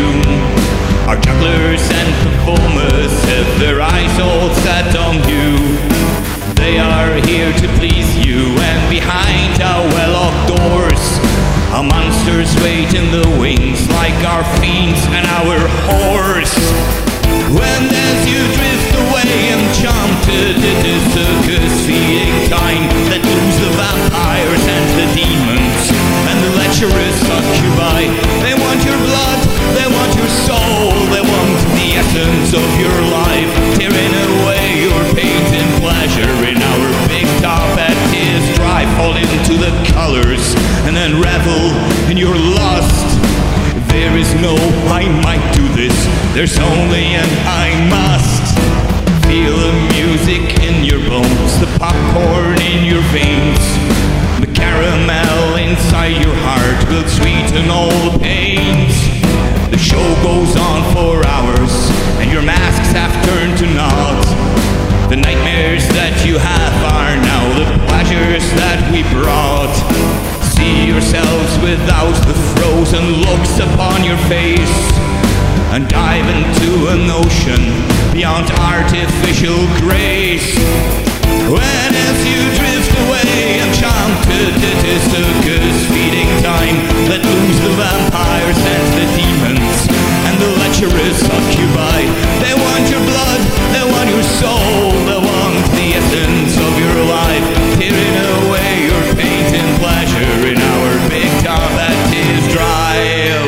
tune. Our jugglers and performers have their eyes all set on you. They are here to please you, and behind our well-locked doors our monsters wait in the wings, like our fiends and our whores. When as you drift away enchanted, it is circus feeding time. Let loose the vampires and the demons and the lecherous succubi. They want your blood, they want your soul, they want the essence of your life, tearing away your pain and pleasure in our big top at his drive. Fall into the colors and then revel in your lust. There is no I might do this, there's only an I must. Feel the music in your bones, the popcorn in your veins. The caramel inside your heart will sweeten all the pains. The show goes on for hours, and your masks have turned to naught. The nightmares that you have are now the pleasures that we brought. See yourselves without the frozen looks upon your face, and dive into an ocean beyond artificial grace. When as you drift away enchanted, it is circus feeding time. Let loose the vampires and the demons and the lecherous succubi. They want your blood, they want your soul, they want the essence of your life, tearing away your pain and pleasure in our big top at his drive.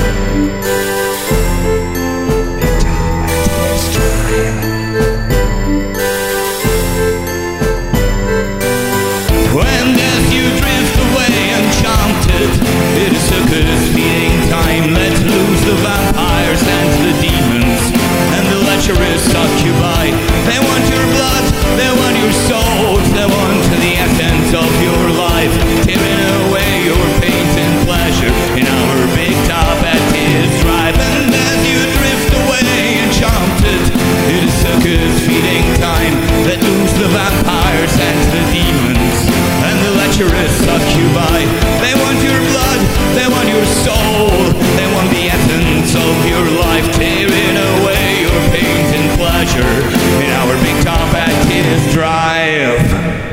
When as you drift away enchanted, it is circus feeding time. Let loose the vampires and the demons and the lecherous succubi. They want your blood, they want your souls, they want the essence of your life, tearing away your pain and pleasure in our big top at his drive. And as you drift away enchanted, it is circus feeding time. Let loose the vampires and the demons and the lecherous succubi. They want your blood, they want your soul, they want the essence of your life, tearing away your pain and pleasure in our big top at his drive.